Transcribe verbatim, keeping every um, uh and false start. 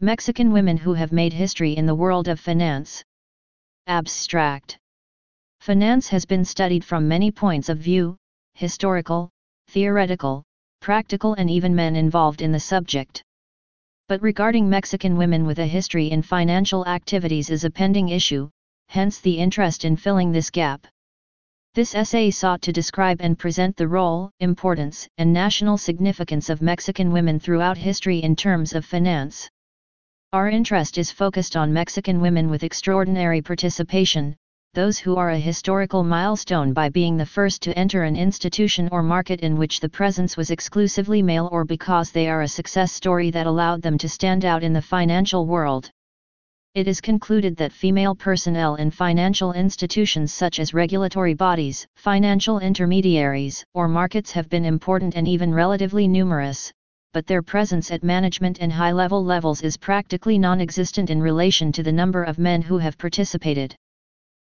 Mexican women who have made history in the world of finance. Abstract. Finance has been studied from many points of view: historical, theoretical, practical, and even men involved in the subject. But regarding Mexican women with a history in financial activities is a pending issue, hence the interest in filling this gap. This essay sought to describe and present the role, importance, and national significance of Mexican women throughout history in terms of finance. Our interest is focused on Mexican women with extraordinary participation, those who are a historical milestone by being the first to enter an institution or market in which the presence was exclusively male, or because they are a success story that allowed them to stand out in the financial world. It is concluded that female personnel in financial institutions such as regulatory bodies, financial intermediaries, or markets have been important and even relatively numerous, but their presence at management and high-level levels is practically non-existent in relation to the number of men who have participated.